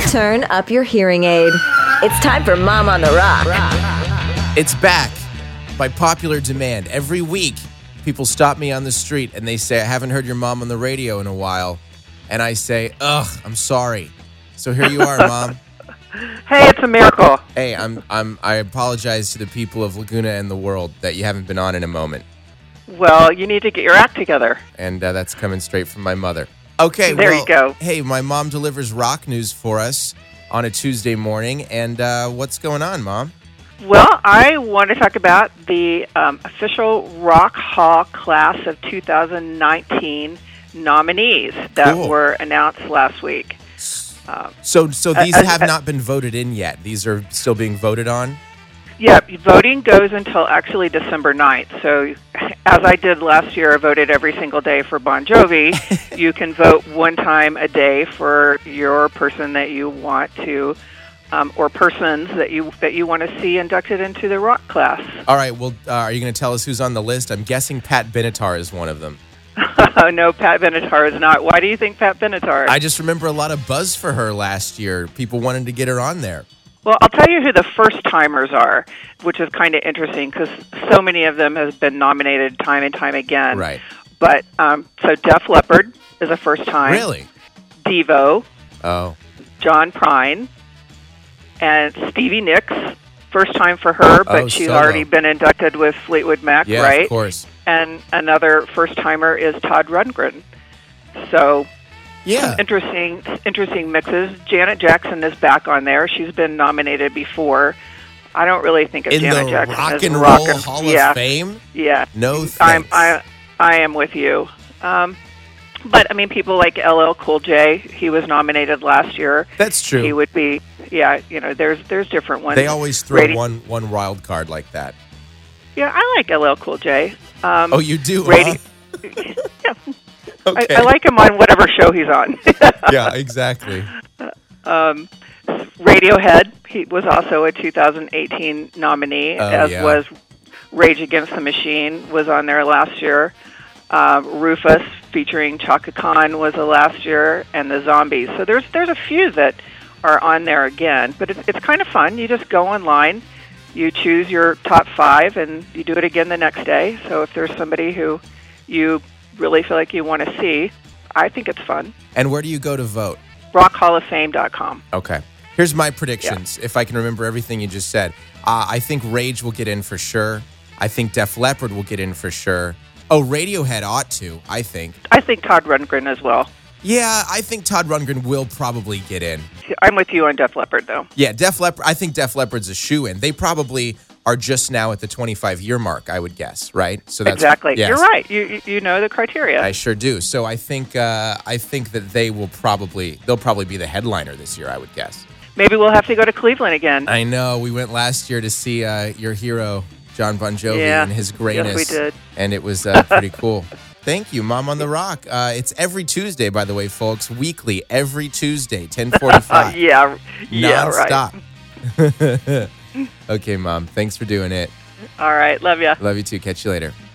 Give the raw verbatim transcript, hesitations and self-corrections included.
Turn up your hearing aid. It's time for Mom on the Rock. It's back by popular demand. Every week, people stop me on the street and they say, I haven't heard your mom on the radio in a while. And I say, ugh, I'm sorry. So here you are, Mom. Hey, it's a miracle. Hey, I'm I'm I apologize to the people of Laguna and the world that you haven't been on in a moment. Well, you need to get your act together. And uh, that's coming straight from my mother. Okay, there well, you go. Hey, my mom delivers rock news for us on a Tuesday morning. And uh, what's going on, Mom? Well, I want to talk about the um, official Rock Hall class of two thousand nineteen nominees that Cool. were announced last week. Um, so so these uh, have uh, not been voted in yet. These are still being voted on? Yeah, voting goes until actually December ninth. So as I did last year, I voted every single day for Bon Jovi. You can vote one time a day for your person that you want to, um, or persons that you that you want to see inducted into the rock class. All right, well, uh, are you going to tell us who's on the list? I'm guessing Pat Benatar is one of them. No, Pat Benatar is not. Why do you think Pat Benatar? I just remember a lot of buzz for her last year. People wanted to get her on there. Well, I'll tell you who the first-timers are, which is kind of interesting because so many of them have been nominated time and time again. Right. But, um, so Def Leppard is a first time. Really? Devo. Oh. John Prine. And Stevie Nicks. First time for her, but Oh, she's solo. already been inducted with Fleetwood Mac, Yeah, right? of course. And another first-timer is Todd Rundgren. So... Yeah. Interesting, interesting mixes. Janet Jackson is back on there. She's been nominated before. I don't really think of In Janet the Jackson Rock as and rock Roll and- Hall yeah, of Fame? Yeah. No I'm, thanks. I, I am with you. Um, but, I mean, people like L L Cool J, he was nominated last year. That's true. He would be, yeah, you know, there's there's different ones. They always throw Radi- one one wild card like that. Yeah, I like L L Cool J. Um, Oh, you do? Radi- huh? yeah. Okay. I, I like him on whatever show he's on. Yeah, exactly. Um, Radiohead, he was also a two thousand eighteen nominee, Oh, as yeah. was Rage Against the Machine, was on there last year. Uh, Rufus, featuring Chaka Khan, was a last year, and the Zombies. So there's there's a few that are on there again, but it's, it's kind of fun. You just go online, you choose your top five, and you do it again the next day. So if there's somebody who you really feel like you want to see, I think it's fun. And where do you go to vote? rock hall of fame dot com. Okay. Here's my predictions, if I can remember everything you just said. Uh, I think Rage will get in for sure. I think Def Leppard will get in for sure. Oh, Radiohead ought to, I think. I think Todd Rundgren as well. Yeah, I think Todd Rundgren will probably get in. I'm with you on Def Leppard, though. Yeah, Def Leppard, I think Def Leppard's a shoo-in. They probably are just now at the twenty-five year mark, I would guess, right? So that's Exactly. yes. You're right. You you- you know the criteria. I sure do. So I think uh, I think that they will probably they'll probably be the headliner this year, I would guess. Maybe we'll have to go to Cleveland again. I know we went last year to see uh, your hero John Bon Jovi Yeah. and his greatness. Yes, we did. And it was uh, pretty cool. Thank you, Mom on the Rock. Uh, it's every Tuesday, by the way, folks. Weekly, every Tuesday, ten forty-five. yeah. Yeah, right. Non-stop. Okay, Mom. Thanks for doing it. All right. Love ya. Love you too. Catch you later.